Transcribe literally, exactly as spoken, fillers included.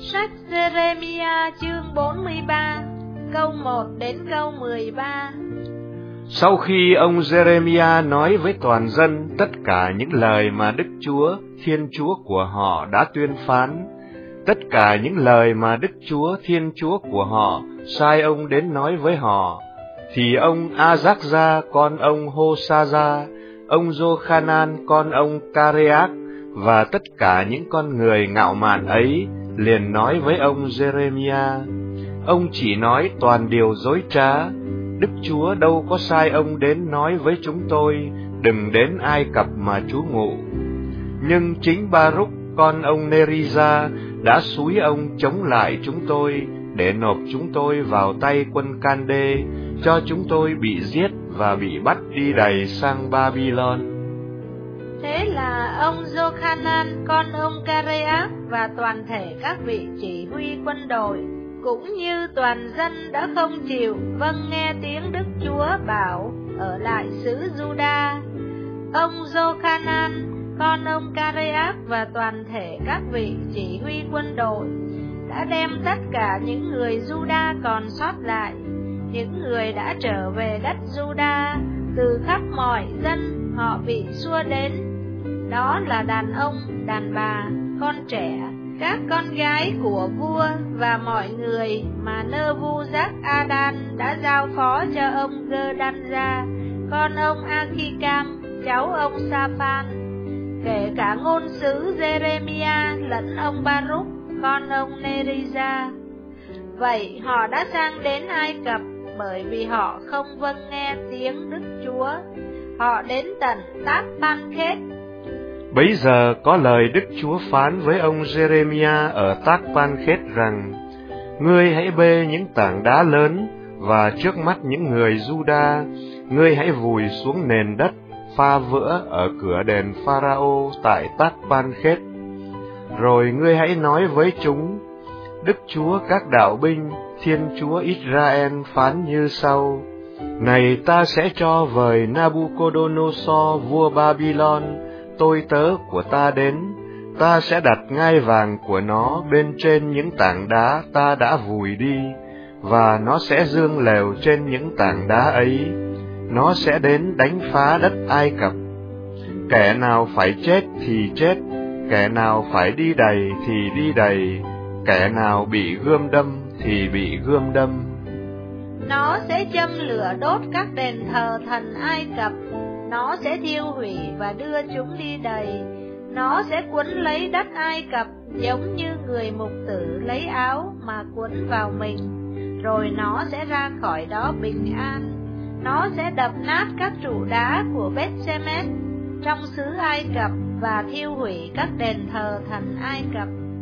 Sách Giê-rê-mi-a chương bốn mươi ba, câu một đến câu mười ba. Sau khi ông Giê-rê-mi-a nói với toàn dân tất cả những lời mà Đức Chúa, Thiên Chúa của họ đã tuyên phán, tất cả những lời mà Đức Chúa, Thiên Chúa của họ sai ông đến nói với họ, thì ông A-giác-gia con ông Hô-sa-gia, ông Giô-kha-nan con ông Ca-rê-ác và tất cả những con người ngạo mạn ấy liền nói với ông Giê-rê-mi-a: ông chỉ nói toàn điều dối trá. Đức Chúa đâu có sai ông đến nói với chúng tôi đừng đến Ai Cập mà trú ngụ. Nhưng chính Ba-rúc con ông Nê-ri-gia đã xúi ông chống lại chúng tôi để nộp chúng tôi vào tay quân Can-đê, cho chúng tôi bị giết và bị bắt đi đày sang Ba-bi-lon. Thế là ông Giô-kha-nan con ông Ca-rê-ác và toàn thể các vị chỉ huy quân đội cũng như toàn dân đã không chịu vâng nghe tiếng Đức Chúa bảo ở lại xứ Giu-đa. Ông Giô-kha-nan con ông Ca-rê-ác và toàn thể các vị chỉ huy quân đội đã đem tất cả những người Giu-đa còn sót lại, những người đã trở về đất Giu-đa từ khắp mọi dân họ bị xua đến, đó là đàn ông, đàn bà, con trẻ, các con gái của vua và mọi người mà Nơ-vu-dát-a-đan đã giao phó cho ông Gơ-đan-ra, con ông A-khi-cam, cháu ông Sa-phan, kể cả ngôn sứ Giê-rê-mi-a lẫn ông Ba-rúc, con ông Nê-ri-gia. Vậy họ đã sang đến Ai Cập bởi vì họ không vâng nghe tiếng Đức Chúa. Họ đến tận Tát-pan-khét. Bấy giờ có lời Đức Chúa phán với ông Giê-rê-mi-a ở Tát-pan-khét rằng: ngươi hãy bê những tảng đá lớn và trước mắt những người Giu-đa, ngươi hãy vùi xuống nền đất pha vữa ở cửa đền Pha-ra-ô tại Tát-pan-khét. Rồi ngươi hãy nói với chúng: Đức Chúa các đạo binh, Thiên Chúa Israel phán như sau: này ta sẽ cho vời Na-bu-cô-đô-nô-so vua Ba-bi-lon, tôi tớ của ta đến, ta sẽ đặt ngai vàng của nó bên trên những tảng đá ta đã vùi đi, và nó sẽ giương lều trên những tảng đá ấy. Nó sẽ đến đánh phá đất Ai Cập. Kẻ nào phải chết thì chết, kẻ nào phải đi đày thì đi đày, kẻ nào bị gươm đâm thì bị gươm đâm. Nó sẽ châm lửa đốt các đền thờ thần Ai Cập, nó sẽ thiêu hủy và đưa chúng đi đày. Nó sẽ quấn lấy đất Ai Cập giống như người mục tử lấy áo mà quấn vào mình, rồi nó sẽ ra khỏi đó bình an. Nó sẽ đập nát các trụ đá của Bết-se-mét trong xứ Ai Cập và thiêu hủy các đền thờ thần Ai Cập.